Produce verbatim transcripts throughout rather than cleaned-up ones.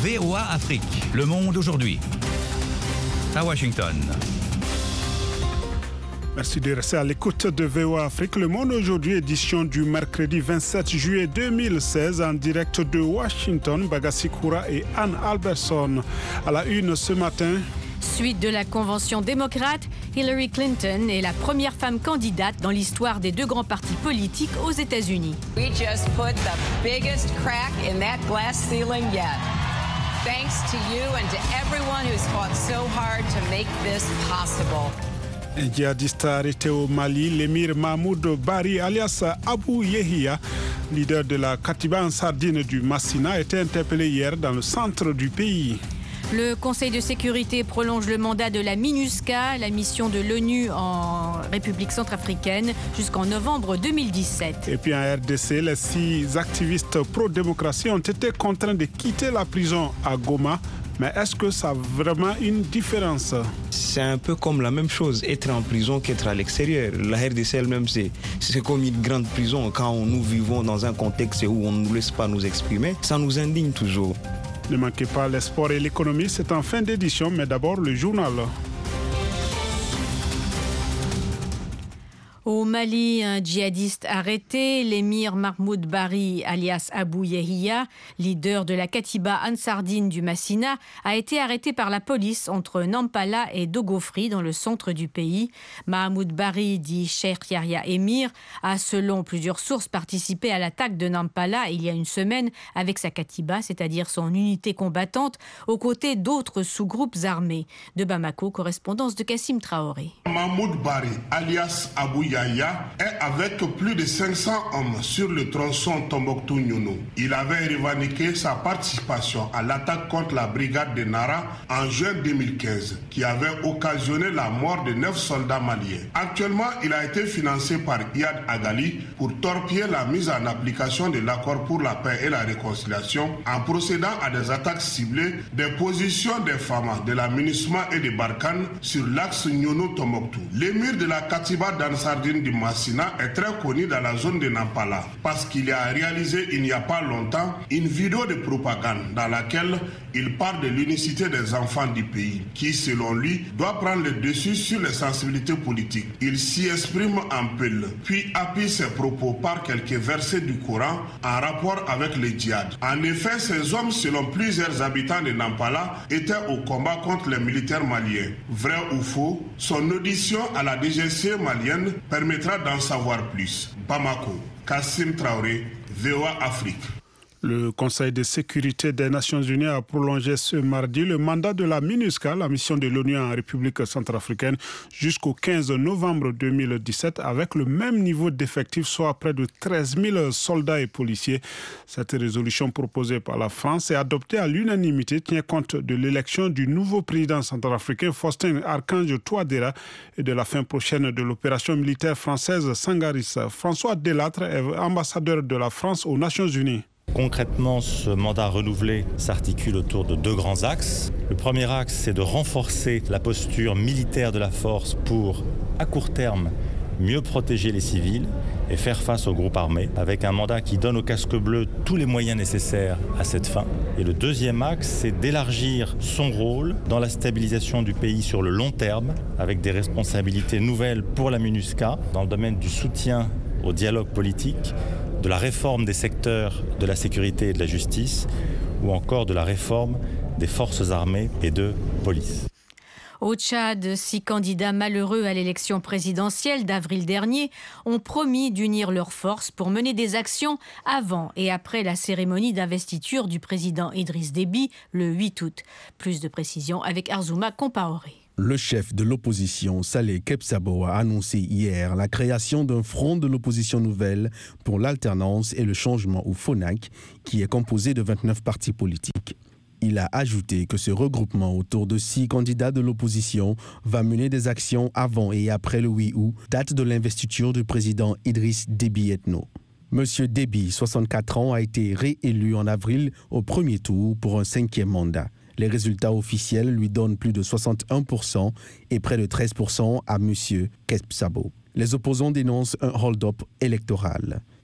V O A Afrique, Le Monde aujourd'hui. À Washington. Merci de rester à l'écoute de V O A Afrique. Le Monde aujourd'hui, édition du mercredi vingt-sept juillet deux mille seize, en direct de Washington. Bagassi Koura et Anne Albertson. À la une ce matin. Suite de la convention démocrate, Hillary Clinton est la première femme candidate dans l'histoire des deux grands partis politiques aux États-Unis. We just put the biggest crack in that glass ceiling yet. Thanks to you and to everyone who's fought so hard to make this possible. Un djihadiste arrêté au Mali, l'émir Mahmoud Bari alias Abou Yehia, leader de la Katiba Ansardine du Massina, a été interpellé hier dans le centre du pays. Le Conseil de sécurité prolonge le mandat de la MINUSCA, la mission de l'ONU en République centrafricaine, jusqu'en novembre deux mille dix-sept. Et puis en R D C, les six activistes pro-démocratie ont été contraints de quitter la prison à Goma. Mais est-ce que ça a vraiment une différence? C'est un peu comme la même chose, être en prison qu'être à l'extérieur. La R D C elle-même, c'est, c'est comme une grande prison. Quand nous vivons dans un contexte où on ne nous laisse pas nous exprimer, ça nous indigne toujours. Ne manquez pas les sports et l'économie, c'est en fin d'édition, mais d'abord le journal. Au Mali, un djihadiste arrêté, l'émir Mahmoud Bari, alias Abou Yehia, leader de la Katiba Ansardine du Massina, a été arrêté par la police entre Nampala et Dogofri, dans le centre du pays. Mahmoud Bari, dit Cheikh Yahya Émir, a, selon plusieurs sources, participé à l'attaque de Nampala il y a une semaine avec sa Katiba, c'est-à-dire son unité combattante, aux côtés d'autres sous-groupes armés. De Bamako, correspondance de Kassim Traoré. Mahmoud Bari, alias Abou Yahya, est avec plus de cinq cents hommes sur le tronçon Tombouctou-Niounou. Il avait revendiqué sa participation à l'attaque contre la brigade de Nara en juin deux mille quinze, qui avait occasionné la mort de neuf soldats maliens. Actuellement, il a été financé par Iyad Agali pour torpiller la mise en application de l'accord pour la paix et la réconciliation en procédant à des attaques ciblées des positions des Fama, de la MINUSMA et de Barkhane sur l'axe Niounou-Tombouctou. L'émir de la Katiba d'Ansardine du Massina est très connu dans la zone de Nampala parce qu'il a réalisé il n'y a pas longtemps une vidéo de propagande dans laquelle il parle de l'unicité des enfants du pays qui, selon lui, doit prendre le dessus sur les sensibilités politiques. Il s'y exprime en peul, puis appuie ses propos par quelques versets du Coran en rapport avec le djihad. En effet, ces hommes, selon plusieurs habitants de Nampala, étaient au combat contre les militaires maliens. Vrai ou faux, son audition à la D G C malienne permettra d'en savoir plus. Bamako, Kassim Traoré, V O A Afrique. Le Conseil de sécurité des Nations Unies a prolongé ce mardi le mandat de la MINUSCA, la mission de l'ONU en République centrafricaine, jusqu'au quinze novembre deux mille dix-sept, avec le même niveau d'effectifs, soit près de treize mille soldats et policiers. Cette résolution proposée par la France et adoptée à l'unanimité tient compte de l'élection du nouveau président centrafricain Faustin Archange Touadéra et de la fin prochaine de l'opération militaire française Sangaris. François Delattre est ambassadeur de la France aux Nations Unies. Concrètement, ce mandat renouvelé s'articule autour de deux grands axes. Le premier axe, c'est de renforcer la posture militaire de la force pour, à court terme, mieux protéger les civils et faire face aux groupes armés, avec un mandat qui donne aux casques bleus tous les moyens nécessaires à cette fin. Et le deuxième axe, c'est d'élargir son rôle dans la stabilisation du pays sur le long terme, avec des responsabilités nouvelles pour la MINUSCA dans le domaine du soutien au dialogue politique, de la réforme des secteurs de la sécurité et de la justice, ou encore de la réforme des forces armées et de police. Au Tchad, six candidats malheureux à l'élection présidentielle d'avril dernier ont promis d'unir leurs forces pour mener des actions avant et après la cérémonie d'investiture du président Idriss Déby le huit août. Plus de précisions avec Arzouma Compaoré. Le chef de l'opposition, Saleh Kebsabo, a annoncé hier la création d'un front de l'opposition nouvelle pour l'alternance et le changement ou FONAC, qui est composé de vingt-neuf partis politiques. Il a ajouté que ce regroupement autour de six candidats de l'opposition va mener des actions avant et après le huit août, date de l'investiture du président Idriss Déby Itno. Monsieur Déby, soixante-quatre ans, a été réélu en avril au premier tour pour un cinquième mandat. Les résultats officiels lui donnent plus de soixante et un pour cent et près de treize pour cent à M. Kebsabo. Les opposants dénoncent un hold-up électoral.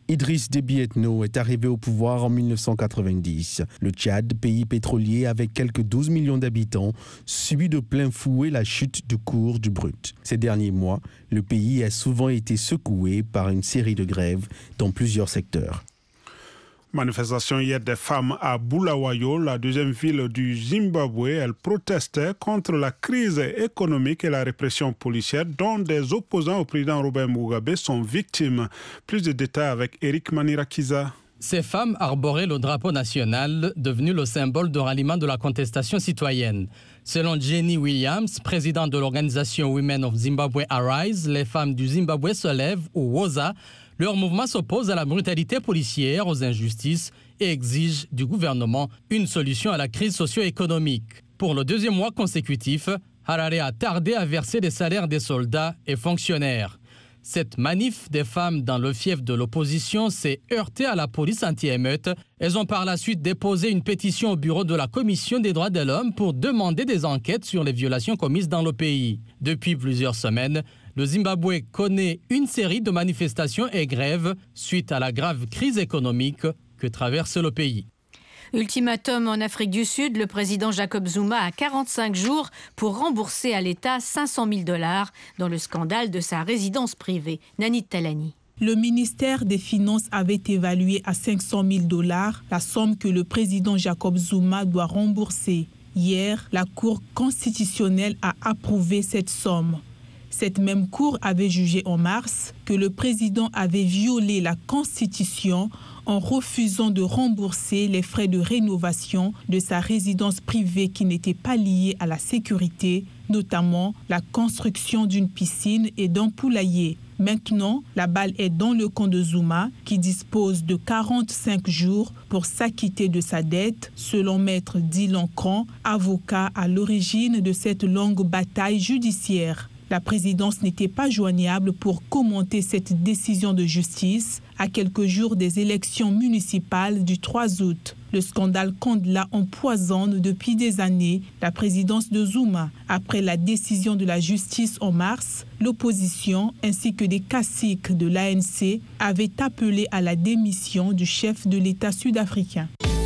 Idriss Déby Itno est arrivé au pouvoir en mille neuf cent quatre-vingt-dix. Le Tchad, pays pétrolier avec quelques douze millions d'habitants, subit de plein fouet la chute du cours du brut. Ces derniers mois, le pays a souvent été secoué par une série de grèves dans plusieurs secteurs. Manifestation hier des femmes à Bulawayo, la deuxième ville du Zimbabwe. Elles protestaient contre la crise économique et la répression policière dont des opposants au président Robert Mugabe sont victimes. Plus de détails avec Eric Manirakiza. Ces femmes arboraient le drapeau national, devenu le symbole de ralliement de la contestation citoyenne. Selon Jenny Williams, présidente de l'organisation Women of Zimbabwe Arise, les femmes du Zimbabwe se lèvent, ou WOZA. Leur mouvement s'oppose à la brutalité policière, aux injustices et exige du gouvernement une solution à la crise socio-économique. Pour le deuxième mois consécutif, Harare a tardé à verser les salaires des soldats et fonctionnaires. Cette manif des femmes dans le fief de l'opposition s'est heurtée à la police anti-émeute. Elles ont par la suite déposé une pétition au bureau de la Commission des droits de l'homme pour demander des enquêtes sur les violations commises dans le pays. Depuis plusieurs semaines, le Zimbabwe connaît une série de manifestations et grèves suite à la grave crise économique que traverse le pays. Ultimatum en Afrique du Sud, le président Jacob Zuma a quarante-cinq jours pour rembourser à l'État cinq cent mille dollars dans le scandale de sa résidence privée. Nanit Talani. Le ministère des Finances avait évalué à cinq cent mille dollars la somme que le président Jacob Zuma doit rembourser. Hier, la Cour constitutionnelle a approuvé cette somme. Cette même Cour avait jugé en mars que le président avait violé la Constitution en refusant de rembourser les frais de rénovation de sa résidence privée qui n'étaient pas liés à la sécurité, notamment la construction d'une piscine et d'un poulailler. Maintenant, la balle est dans le camp de Zuma, qui dispose de quarante-cinq jours pour s'acquitter de sa dette, selon maître Dylan Kran, avocat à l'origine de cette longue bataille judiciaire. La présidence n'était pas joignable pour commenter cette décision de justice à quelques jours des élections municipales du trois août. Le scandale Kandla empoisonne depuis des années la présidence de Zuma. Après la décision de la justice en mars, l'opposition ainsi que des caciques de l'A N C avaient appelé à la démission du chef de l'État sud-africain.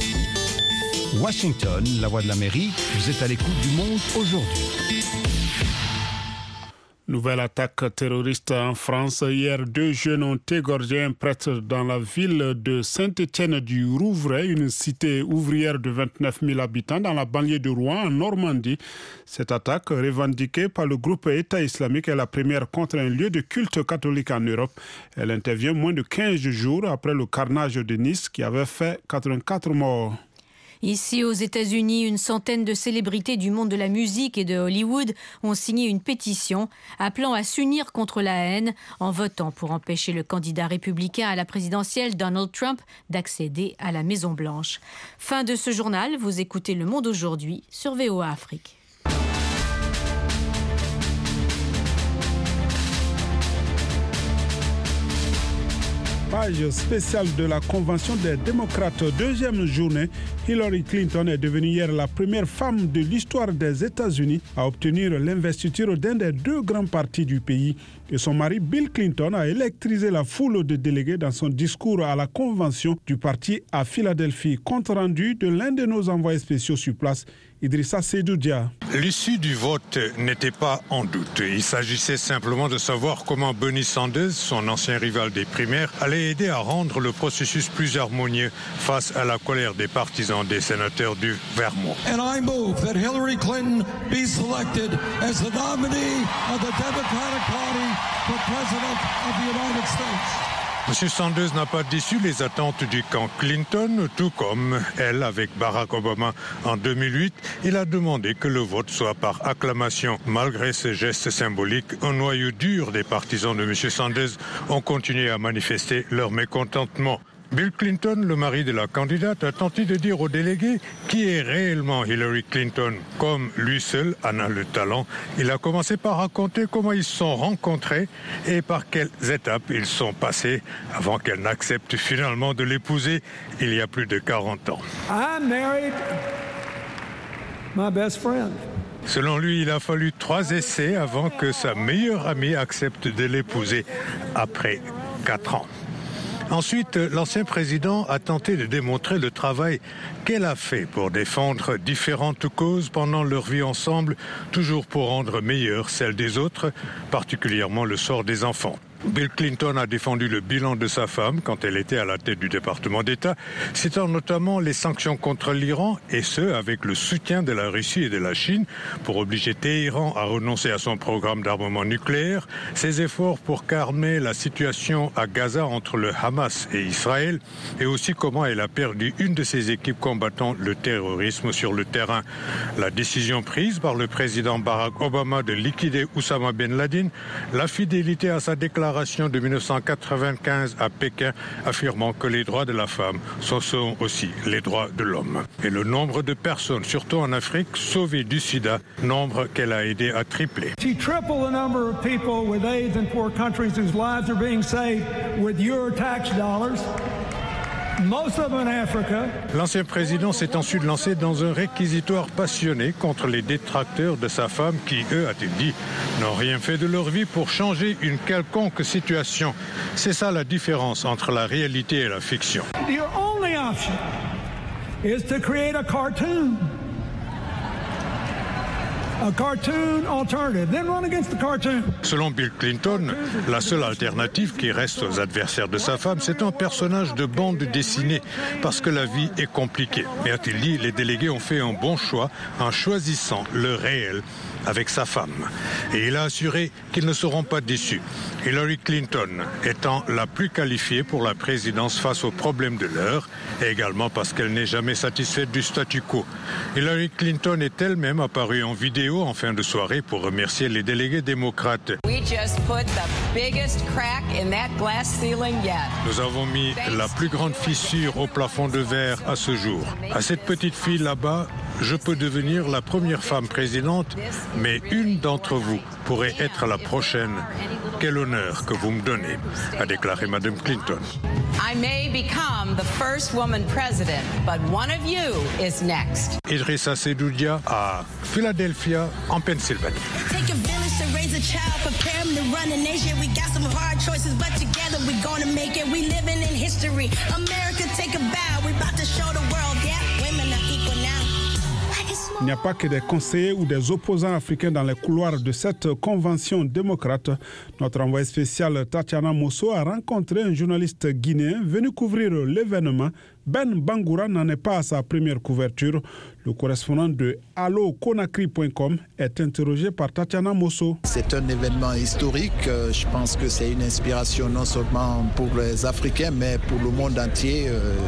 Washington, la voix de l'Amérique, vous êtes à l'écoute du monde aujourd'hui. Nouvelle attaque terroriste en France. Hier, deux jeunes ont égorgé un prêtre dans la ville de Saint-Étienne-du-Rouvray, une cité ouvrière de vingt-neuf mille habitants dans la banlieue de Rouen, en Normandie. Cette attaque, revendiquée par le groupe État islamique, est la première contre un lieu de culte catholique en Europe. Elle intervient moins de quinze jours après le carnage de Nice qui avait fait quatre-vingt-quatre morts. Ici, aux États-Unis, une centaine de célébrités du monde de la musique et de Hollywood ont signé une pétition appelant à s'unir contre la haine en votant pour empêcher le candidat républicain à la présidentielle, Donald Trump, d'accéder à la Maison-Blanche. Fin de ce journal, vous écoutez Le Monde aujourd'hui sur V O A Afrique. Page spéciale de la Convention des démocrates. Deuxième journée, Hillary Clinton est devenue hier la première femme de l'histoire des États-Unis à obtenir l'investiture d'un des deux grands partis du pays. Et son mari Bill Clinton a électrisé la foule de délégués dans son discours à la Convention du parti à Philadelphie. Compte rendu de l'un de nos envoyés spéciaux sur place, Idrissa Seydoudia. L'issue du vote n'était pas en doute. Il s'agissait simplement de savoir comment Bernie Sanders, son ancien rival des primaires, allait aider à rendre le processus plus harmonieux face à la colère des partisans des sénateurs du Vermont. And I move that Hillary Clinton be selected as the nominee of the Democratic Party for President of the United States. M. Sanders n'a pas déçu les attentes du camp Clinton, tout comme elle avec Barack Obama en deux mille huit. Il a demandé que le vote soit par acclamation. Malgré ce geste symbolique, un noyau dur des partisans de M. Sanders ont continué à manifester leur mécontentement. Bill Clinton, le mari de la candidate, a tenté de dire aux délégués qui est réellement Hillary Clinton. Comme lui seul en a le talent, il a commencé par raconter comment ils se sont rencontrés et par quelles étapes ils sont passés avant qu'elle n'accepte finalement de l'épouser il y a plus de quarante ans. I married my best friend. Selon lui, il a fallu trois essais avant que sa meilleure amie accepte de l'épouser après quatre ans. Ensuite, l'ancien président a tenté de démontrer le travail qu'elle a fait pour défendre différentes causes pendant leur vie ensemble, toujours pour rendre meilleure celle des autres, particulièrement le sort des enfants. Bill Clinton a défendu le bilan de sa femme quand elle était à la tête du département d'État, citant notamment les sanctions contre l'Iran, et ce, avec le soutien de la Russie et de la Chine pour obliger Téhéran à renoncer à son programme d'armement nucléaire, ses efforts pour calmer la situation à Gaza entre le Hamas et Israël, et aussi comment elle a perdu une de ses équipes combattant le terrorisme sur le terrain. La décision prise par le président Barack Obama de liquider Oussama Ben Laden, la fidélité à sa déclaration de mille neuf cent quatre-vingt-quinze à Pékin affirmant que les droits de la femme sont aussi les droits de l'homme. Et le nombre de personnes, surtout en Afrique, sauvées du sida, nombre qu'elle a aidé à tripler. She tripled the number of people with AIDS in poor countries whose lives are being saved with your tax dollars. Most of them in Africa. L'ancien président s'est ensuite lancé dans un réquisitoire passionné contre les détracteurs de sa femme qui, eux, a-t-il dit, n'ont rien fait de leur vie pour changer une quelconque situation. C'est ça la différence entre la réalité et la fiction. Your only option is to create a cartoon. A cartoon alternative. Then run against the cartoon. Selon Bill Clinton, la seule alternative qui reste aux adversaires de sa femme, c'est un personnage de bande dessinée, parce que la vie est compliquée. Mais a-t-il dit, les délégués ont fait un bon choix en choisissant le réel avec sa femme. Et il a assuré qu'ils ne seront pas déçus. Hillary Clinton étant la plus qualifiée pour la présidence face aux problèmes de l'heure, et également parce qu'elle n'est jamais satisfaite du statu quo. Hillary Clinton est elle-même apparue en vidéo en fin de soirée pour remercier les délégués démocrates. We just put the biggest crack in that glass ceiling yet. Nous avons mis la plus grande fissure au plafond de verre à ce jour. À cette petite fille là-bas, je peux devenir la première femme présidente, mais une d'entre vous pourrait être la prochaine. Quel honneur que vous me donnez, a déclaré Madame Clinton. I may become the first woman president, but one of you is next. Idrissa Sedoudia à Philadelphia, en Pennsylvanie. Take a village to raise a child, prepare him to run a nation. We got some hard choices, but together we're gonna make it. We living in history. America, take a bow. We about to show the world, yeah, women are equal now. Il n'y a pas que des conseillers ou des opposants africains dans les couloirs de cette convention démocrate. Notre envoyé spécial Tatiana Mosso a rencontré un journaliste guinéen venu couvrir l'événement. Ben Bangoura n'en est pas à sa première couverture. Le correspondant de allo conakry point com est interrogé par Tatiana Mosso. C'est un événement historique. Je pense que c'est une inspiration non seulement pour les Africains, mais pour le monde entier.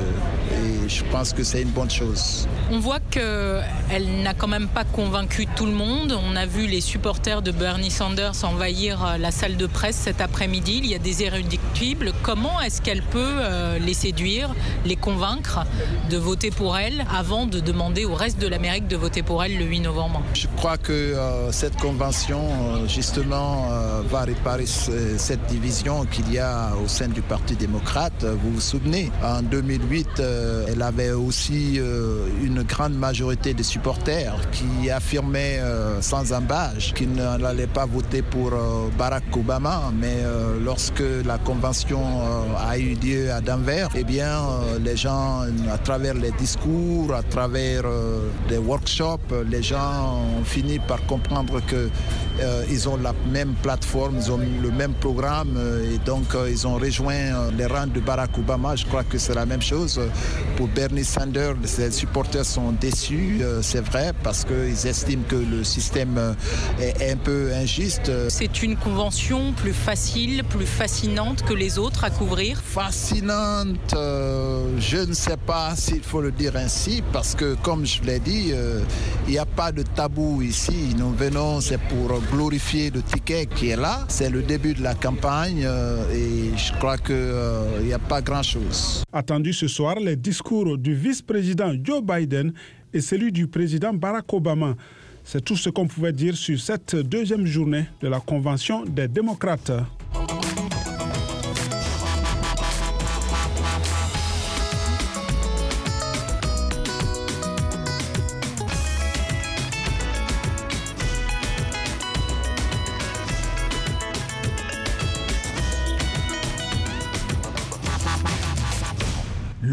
Et je pense que c'est une bonne chose. On voit qu'elle n'a quand même pas convaincu tout le monde. On a vu les supporters de Bernie Sanders envahir la salle de presse cet après-midi. Il y a des irréductibles. Comment est-ce qu'elle peut les séduire, les convaincre de voter pour elle avant de demander au reste de l'Amérique de voter pour elle le huit novembre? Je crois que euh, cette convention, euh, justement, euh, va réparer ce, cette division qu'il y a au sein du Parti démocrate. Vous vous souvenez, en deux mille huit, euh, elle avait aussi euh, une grande majorité de supporters qui affirmaient euh, sans embâche qu'ils n'allaient pas voter pour euh, Barack Obama. Mais euh, lorsque la convention euh, a eu lieu à Denver, eh bien, euh, les gens, à travers les discours, à travers euh, des workshops, les gens ont fini par comprendre qu'ils euh, ont la même plateforme, ils ont le même programme euh, et donc euh, ils ont rejoint euh, les rangs de Barack Obama. Je crois que c'est la même chose pour Bernie Sanders. Ses supporters sont déçus, euh, c'est vrai, parce qu'ils estiment que le système euh, est un peu injuste. C'est une convention plus facile, plus fascinante que les autres à couvrir? Fascinante, euh, je ne sais pas s'il faut le dire ainsi, parce que comme je l'ai dit, euh, il n'y a pas de tabou ici. Nous venons, c'est pour glorifier le ticket qui est là. C'est le début de la campagne euh, et je crois qu'il euh, n'y a pas grand-chose. Attendu ce soir, les discours du vice-président Joe Biden et celui du président Barack Obama. C'est tout ce qu'on pouvait dire sur cette deuxième journée de la Convention des démocrates.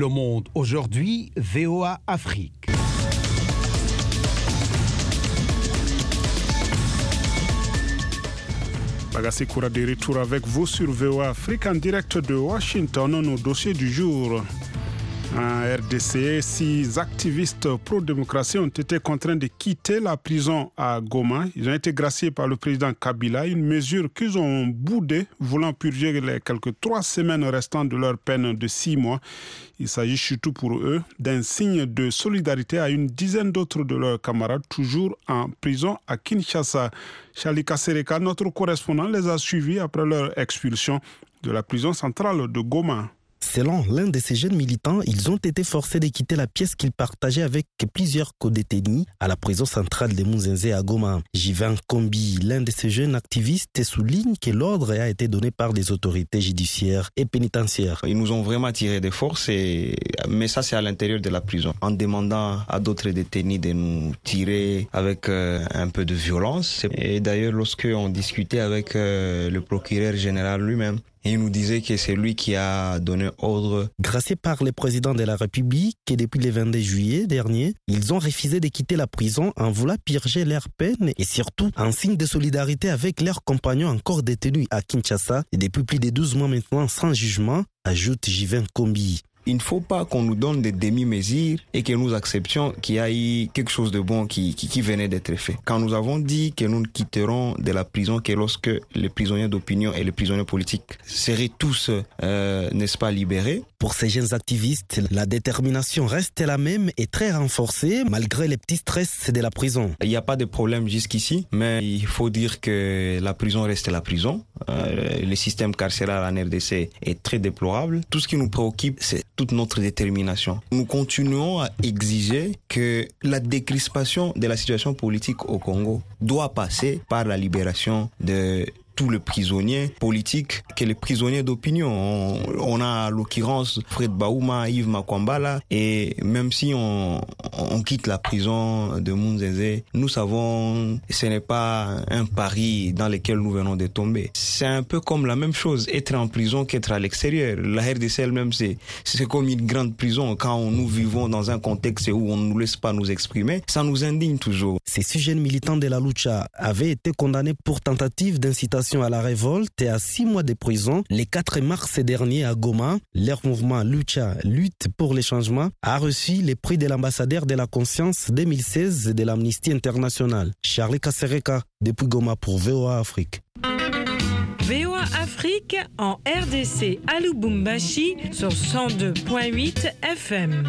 Le Monde aujourd'hui, V O A Afrique. Bagassi Koura de retour avec vous sur V O A Afrique en direct de Washington. Nos dossiers du jour. En R D C, six activistes pro-démocratie ont été contraints de quitter la prison à Goma. Ils ont été graciés par le président Kabila, une mesure qu'ils ont boudée, voulant purger les quelques trois semaines restantes de leur peine de six mois. Il s'agit surtout pour eux d'un signe de solidarité à une dizaine d'autres de leurs camarades, toujours en prison à Kinshasa. Charlie Kasereka, notre correspondant, les a suivis après leur expulsion de la prison centrale de Goma. Selon l'un de ces jeunes militants, ils ont été forcés de quitter la pièce qu'ils partageaient avec plusieurs co-détenus à la prison centrale de Munzenze à Goma. Jivan Kombi, l'un de ces jeunes activistes, souligne que l'ordre a été donné par les autorités judiciaires et pénitentiaires. Ils nous ont vraiment tiré de force, et... mais ça c'est à l'intérieur de la prison. En demandant à d'autres détenus de nous tirer avec euh, un peu de violence. Et d'ailleurs, lorsque on discutait avec euh, le procureur général lui-même, il nous disait que c'est lui qui a donné ordre. Graciés par le président de la République, et depuis le vingt-deux juillet dernier, ils ont refusé de quitter la prison en voulant purger leur peine et surtout en signe de solidarité avec leurs compagnons encore détenus à Kinshasa et depuis plus de douze mois maintenant sans jugement, ajoute Jivan Kombi. Il ne faut pas qu'on nous donne des demi-mesures et que nous acceptions qu'il y a eu quelque chose de bon qui, qui, qui venait d'être fait. Quand nous avons dit que nous ne quitterons de la prison que lorsque les prisonniers d'opinion et les prisonniers politiques seraient tous, euh, n'est-ce pas, libérés. Pour ces jeunes activistes, la détermination reste la même et très renforcée malgré les petits stress de la prison. Il n'y a pas de problème jusqu'ici, mais il faut dire que la prison reste la prison. Euh, le système carcéral en R D C est très déplorable. Tout ce qui nous préoccupe, c'est toute notre détermination. Nous continuons à exiger que la décrispation de la situation politique au Congo doit passer par la libération de tous les prisonniers politiques, que les prisonniers d'opinion. On, on a à l'occurrence Fred Baouma, Yves Makwambala, et même si on, on quitte la prison de Munzenze, nous savons que ce n'est pas un pari dans lequel nous venons de tomber. C'est un peu comme la même chose, être en prison qu'être à l'extérieur. La R D C elle-même, c'est, c'est comme une grande prison. Quand nous vivons dans un contexte où on ne nous laisse pas nous exprimer, ça nous indigne toujours. Ces six jeunes militants de la lucha avaient été condamnés pour tentative d'incitation à la révolte et à six mois de prison le quatre mars dernier à Goma. Leur mouvement Lucha, Lutte pour les changements, a reçu le prix de l'ambassadeur de la conscience deux mille seize de l'Amnesty International. Charlie Kasereka, depuis Goma pour V O A Afrique. V O A Afrique en R D C à Lubumbashi sur cent deux virgule huit F M.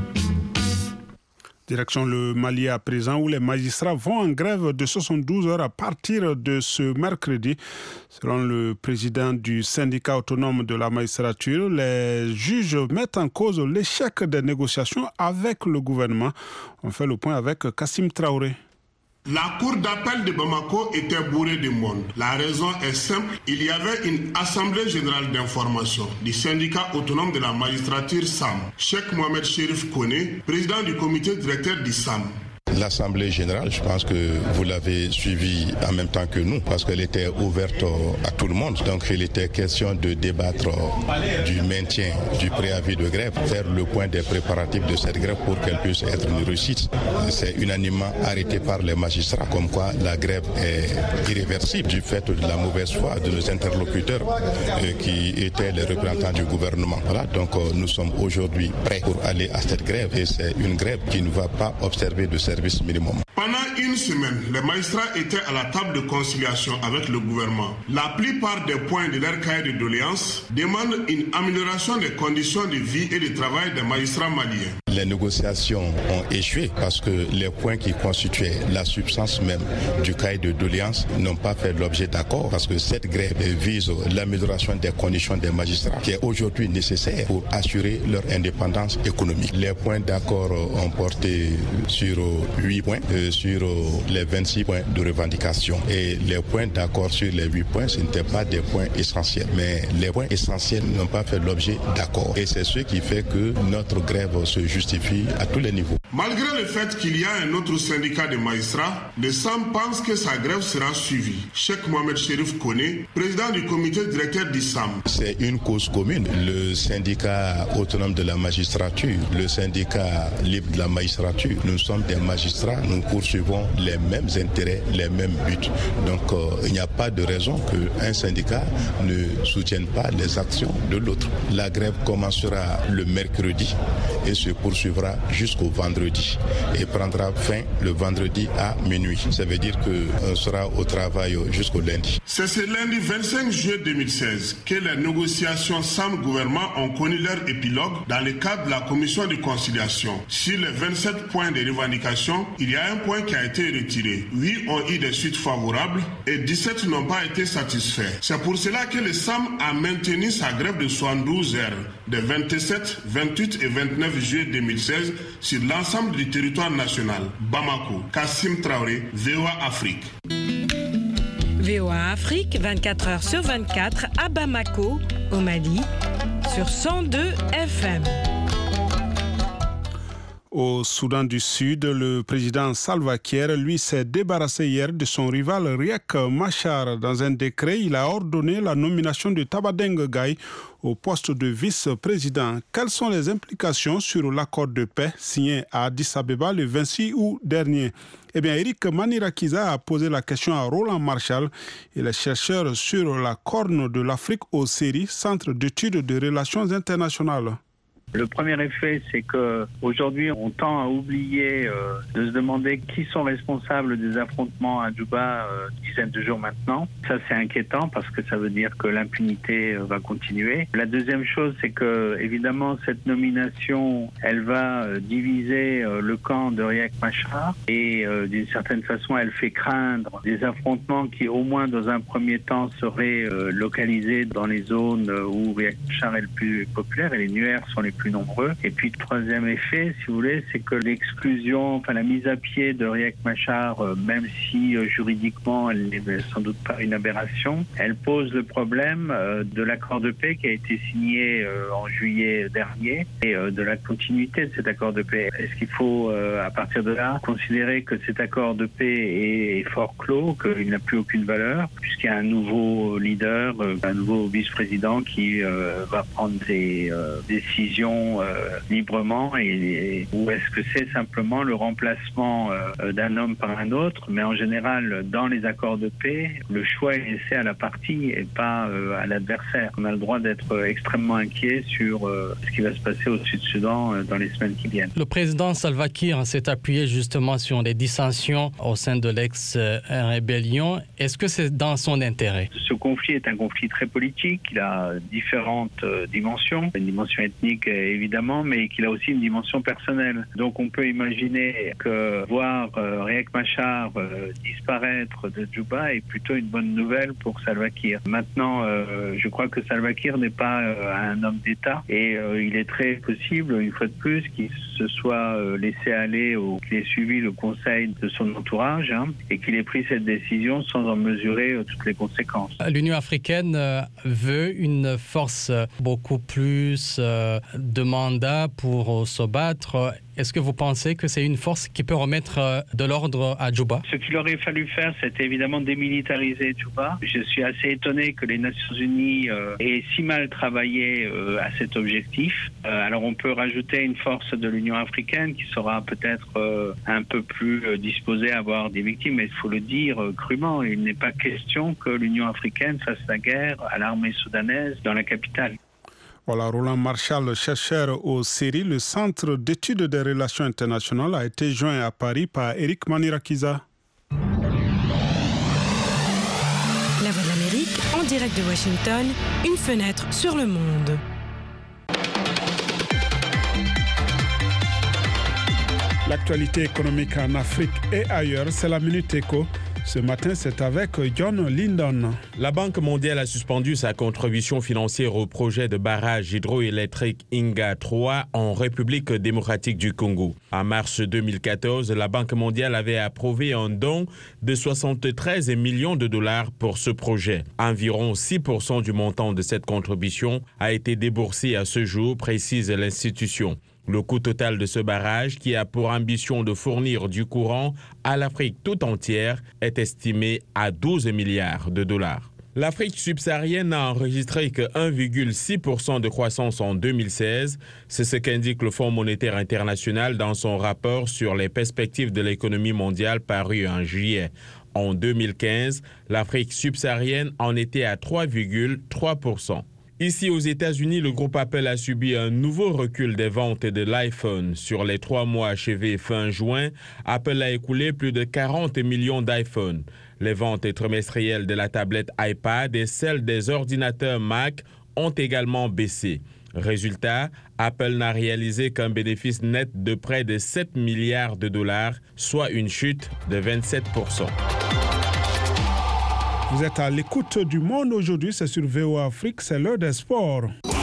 Direction le Mali à présent, où les magistrats vont en grève de soixante-douze heures à partir de ce mercredi. Selon le président du syndicat autonome de la magistrature, les juges mettent en cause l'échec des négociations avec le gouvernement. On fait le point avec Kassim Traoré. La cour d'appel de Bamako était bourrée de monde. La raison est simple, il y avait une assemblée générale d'information du syndicat autonome de la magistrature S A M. Cheikh Mohamed Chérif Koné, président du comité directeur du S A M. L'Assemblée générale, je pense que vous l'avez suivie en même temps que nous, parce qu'elle était ouverte à tout le monde. Donc il était question de débattre du maintien du préavis de grève, faire le point des préparatifs de cette grève pour qu'elle puisse être une réussite. C'est unanimement arrêté par les magistrats, comme quoi la grève est irréversible du fait de la mauvaise foi de nos interlocuteurs euh, qui étaient les représentants du gouvernement. Voilà, donc euh, nous sommes aujourd'hui prêts pour aller à cette grève et c'est une grève qui ne va pas observer de service minimum. Pendant une semaine, les magistrats étaient à la table de conciliation avec le gouvernement. La plupart des points de leur cahier de doléances demandent une amélioration des conditions de vie et de travail des magistrats maliens. Les négociations ont échoué parce que les points qui constituaient la substance même du cahier de doléances n'ont pas fait l'objet d'accord parce que cette grève vise l'amélioration des conditions des magistrats qui est aujourd'hui nécessaire pour assurer leur indépendance économique. Les points d'accord ont porté sur huit points, euh, sur les vingt-six points de revendication. Et les points d'accord sur les huit points, ce n'étaient pas des points essentiels. Mais les points essentiels n'ont pas fait l'objet d'accord. Et c'est ce qui fait que notre grève se justifie à tous les niveaux. Malgré le fait qu'il y a un autre syndicat de magistrats, le S A M pense que sa grève sera suivie. Cheikh Mohamed Cherif Kone, président du comité directeur du S A M. C'est une cause commune. Le syndicat autonome de la magistrature, le syndicat libre de la magistrature, nous sommes des magistrats, nous poursuivons les mêmes intérêts, les mêmes buts. Donc euh, il n'y a pas de raison qu'un syndicat ne soutienne pas les actions de l'autre. La grève commencera le mercredi et se poursuivra jusqu'au vendredi et prendra fin le vendredi à minuit. Ça veut dire qu'on sera au travail jusqu'au lundi. C'est ce lundi vingt-cinq juillet deux mille seize que les négociations S A M-gouvernement ont connu leur épilogue dans le cadre de la commission de conciliation. Sur les vingt-sept points de revendication, il y a un point qui a été retiré. huit ont eu des suites favorables et dix-sept n'ont pas été satisfaits. C'est pour cela que le S A M a maintenu sa grève de soixante-douze heures de vingt-sept, vingt-huit et vingt-neuf juillet deux mille seize sur l'ensemble du territoire national. Bamako, Kassim Traoré, V O A Afrique. V O A Afrique, vingt-quatre heures sur vingt-quatre à Bamako, au Mali, sur cent deux F M. Au Soudan du Sud, le président Salva Kiir, lui, s'est débarrassé hier de son rival Riek Machar. Dans un décret, il a ordonné la nomination de Tabadeng Gai au poste de vice-président. Quelles sont les implications sur l'accord de paix signé à Addis Abeba le vingt-six août dernier? Eh bien, Eric Manirakiza a posé la question à Roland Marshall. Il est chercheur sur la Corne de l'Afrique au C E R I, Centre d'études de relations internationales. Le premier effet, c'est que aujourd'hui, on tend à oublier euh, de se demander qui sont responsables des affrontements à Djouba euh, une dizaine de jours maintenant. Ça, c'est inquiétant parce que ça veut dire que l'impunité euh, va continuer. La deuxième chose, c'est que évidemment, cette nomination, elle va euh, diviser euh, le camp de Riek Machar et euh, d'une certaine façon, elle fait craindre des affrontements qui, au moins dans un premier temps, seraient euh, localisés dans les zones où Riek Machar est le plus populaire et les Nuer sont les plus nombreux. Et puis, le troisième effet, si vous voulez, c'est que l'exclusion, enfin la mise à pied de Riek Machar, euh, même si euh, juridiquement elle n'est sans doute pas une aberration, elle pose le problème euh, de l'accord de paix qui a été signé euh, en juillet dernier et euh, de la continuité de cet accord de paix. Est-ce qu'il faut, euh, à partir de là, considérer que cet accord de paix est, est fort clos, qu'il n'a plus aucune valeur, puisqu'il y a un nouveau leader, euh, un nouveau vice-président qui euh, va prendre des euh, décisions Euh, librement et, et ou est-ce que c'est simplement le remplacement euh, d'un homme par un autre? Mais en général, dans les accords de paix, le choix est laissé à la partie et pas euh, à l'adversaire. On a le droit d'être extrêmement inquiet sur euh, ce qui va se passer au Sud-Soudan euh, dans les semaines qui viennent. Le président Salva Kiir s'est appuyé justement sur les dissensions au sein de l'ex-rébellion. Est-ce que c'est dans son intérêt? Ce conflit est un conflit très politique. Il a différentes euh, dimensions. Une dimension ethnique évidemment, mais qu'il a aussi une dimension personnelle. Donc on peut imaginer que voir euh, Riek Machar euh, disparaître de Djouba est plutôt une bonne nouvelle pour Salva Kiir. Maintenant, euh, je crois que Salva Kiir n'est pas euh, un homme d'État et euh, il est très possible, une fois de plus, qu'il se soit euh, laissé aller ou qu'il ait suivi le conseil de son entourage hein, et qu'il ait pris cette décision sans en mesurer euh, toutes les conséquences. L'Union africaine euh, veut une force beaucoup plus euh, de mandat pour se battre. Est-ce que vous pensez que c'est une force qui peut remettre de l'ordre à Djouba? Ce qu'il aurait fallu faire, c'était évidemment démilitariser Djouba. Je suis assez étonné que les Nations Unies euh, aient si mal travaillé euh, à cet objectif. Euh, alors on peut rajouter une force de l'Union africaine qui sera peut-être euh, un peu plus euh, disposée à avoir des victimes, mais il faut le dire euh, crûment, il n'est pas question que l'Union africaine fasse la guerre à l'armée soudanaise dans la capitale. Voilà, Roland Marshall, chercheur au C E R I, le Centre d'études des relations internationales, a été joint à Paris par Eric Manirakiza. La Voix de l'Amérique, en direct de Washington, une fenêtre sur le monde. L'actualité économique en Afrique et ailleurs, c'est la Minute Éco. Ce matin, c'est avec John Lindon. La Banque mondiale a suspendu sa contribution financière au projet de barrage hydroélectrique Inga trois en République démocratique du Congo. En mars deux mille quatorze, la Banque mondiale avait approuvé un don de soixante-treize millions de dollars pour ce projet. Environ six pour cent du montant de cette contribution a été déboursé à ce jour, précise l'institution. Le coût total de ce barrage, qui a pour ambition de fournir du courant à l'Afrique tout entière, est estimé à douze milliards de dollars. L'Afrique subsaharienne n'a enregistré que un virgule six pour cent de croissance en deux mille seize. C'est ce qu'indique le Fonds monétaire international dans son rapport sur les perspectives de l'économie mondiale paru en juillet. En deux mille quinze, l'Afrique subsaharienne en était à trois virgule trois pour cent. Ici aux États-Unis, le groupe Apple a subi un nouveau recul des ventes de l'iPhone. Sur les trois mois achevés fin juin, Apple a écoulé plus de quarante millions d'iPhone. Les ventes trimestrielles de la tablette iPad et celles des ordinateurs Mac ont également baissé. Résultat, Apple n'a réalisé qu'un bénéfice net de près de sept milliards de dollars, soit une chute de vingt-sept pour cent. Vous êtes à l'écoute du Monde aujourd'hui, c'est sur V O A Afrique, c'est l'heure des sports.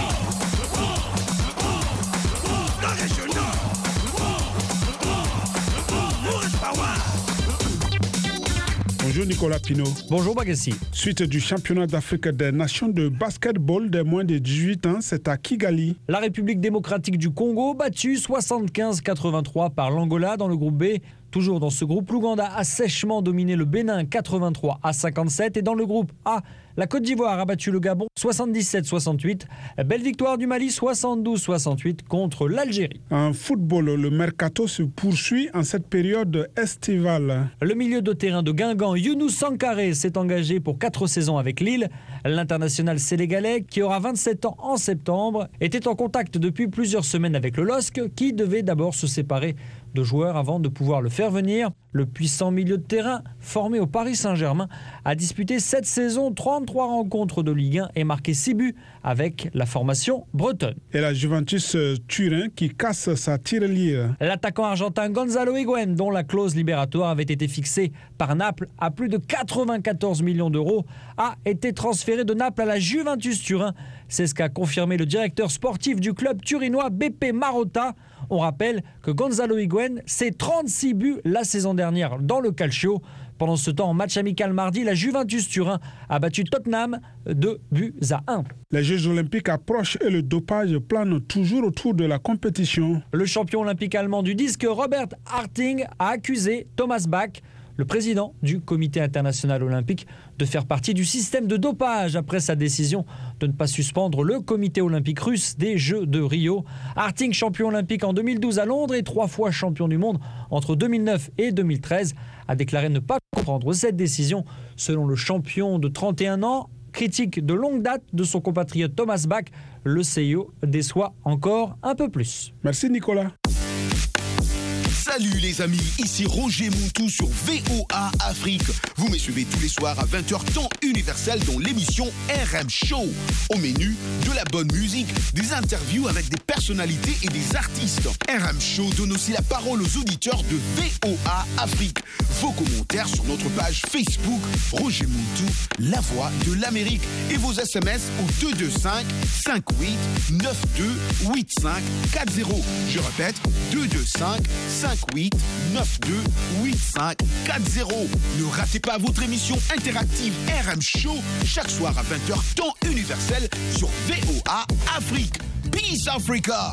Bonjour Nicolas Pinault. Bonjour Bagassi. Suite du championnat d'Afrique des nations de basketball des moins de dix-huit ans, c'est à Kigali. La République démocratique du Congo, battue soixante-quinze à quatre-vingt-trois par l'Angola dans le groupe B. Toujours dans ce groupe, l'Ouganda a sèchement dominé le Bénin quatre-vingt-trois à cinquante-sept. Et dans le groupe A, la Côte d'Ivoire a battu le Gabon soixante-dix-sept à soixante-huit. Belle victoire du Mali soixante-douze à soixante-huit contre l'Algérie. En football, le mercato se poursuit en cette période estivale. Le milieu de terrain de Guingamp, Younous Sankaré, s'est engagé pour quatre saisons avec Lille. L'international sénégalais, qui aura vingt-sept ans en septembre, était en contact depuis plusieurs semaines avec le L O S C, qui devait d'abord se séparer de joueurs avant de pouvoir le faire venir. Le puissant milieu de terrain, formé au Paris Saint-Germain, a disputé cette saison trente-trois rencontres de Ligue un et marqué six buts avec la formation bretonne. Et la Juventus Turin qui casse sa tirelire. L'attaquant argentin Gonzalo Higuaín, dont la clause libératoire avait été fixée par Naples à plus de quatre-vingt-quatorze millions d'euros, a été transféré de Naples à la Juventus Turin. C'est ce qu'a confirmé le directeur sportif du club turinois Beppe Marotta. On rappelle que Gonzalo Higuaín, c'est trente-six buts la saison dernière dans le Calcio. Pendant ce temps, en match amical mardi, la Juventus Turin a battu Tottenham deux buts à un. Les Jeux Olympiques approchent et le dopage plane toujours autour de la compétition. Le champion olympique allemand du disque, Robert Harting, a accusé Thomas Bach, le président du Comité international olympique, de faire partie du système de dopage après sa décision de ne pas suspendre le Comité olympique russe des Jeux de Rio. Harting, champion olympique en deux mille douze à Londres et trois fois champion du monde entre deux mille neuf et deux mille treize, a déclaré ne pas comprendre cette décision. Selon le champion de trente et un ans, critique de longue date de son compatriote Thomas Bach, le C I O déçoit encore un peu plus. Merci Nicolas. Salut les amis, ici Roger Montou sur V O A Afrique. Vous me suivez tous les soirs à vingt heures temps universel dans l'émission R M Show. Au menu, de la bonne musique, des interviews avec des personnalités et des artistes. R M Show donne aussi la parole aux auditeurs de V O A Afrique. Vos commentaires sur notre page Facebook Roger Montou, la voix de l'Amérique. Et vos S M S au deux deux cinq, cinq huit, neuf deux, huit cinq quatre zéro. Je répète, deux deux cinq, cinq huit, neuf deux, huit cinq quatre zéro. Ne ratez pas votre émission interactive R M Show chaque soir à vingt heures temps universel sur V O A Afrique. Peace Africa!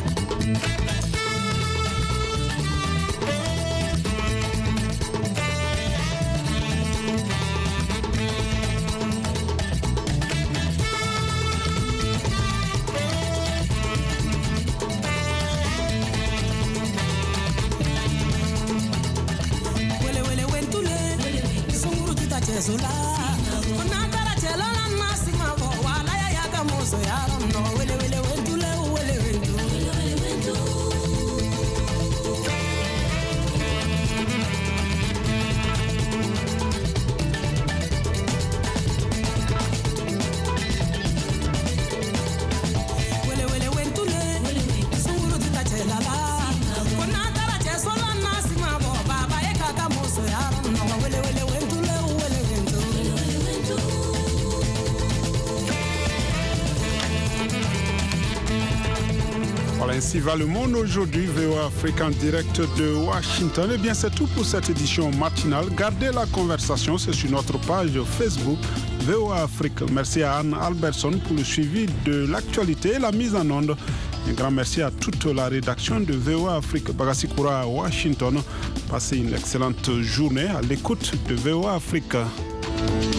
Zola, Onatara Chelona Masima, Wala Yagamoso, Yaram, no, Willy Willy Wendula, Willy Wendu. Ainsi va le monde aujourd'hui, V O A Afrique en direct de Washington. Eh bien, c'est tout pour cette édition matinale. Gardez la conversation, c'est sur notre page Facebook V O A Afrique. Merci à Anne Albertson pour le suivi de l'actualité et la mise en onde. Un grand merci à toute la rédaction de V O A Afrique. Bagassi Koura à Washington. Passez une excellente journée à l'écoute de V O A Afrique.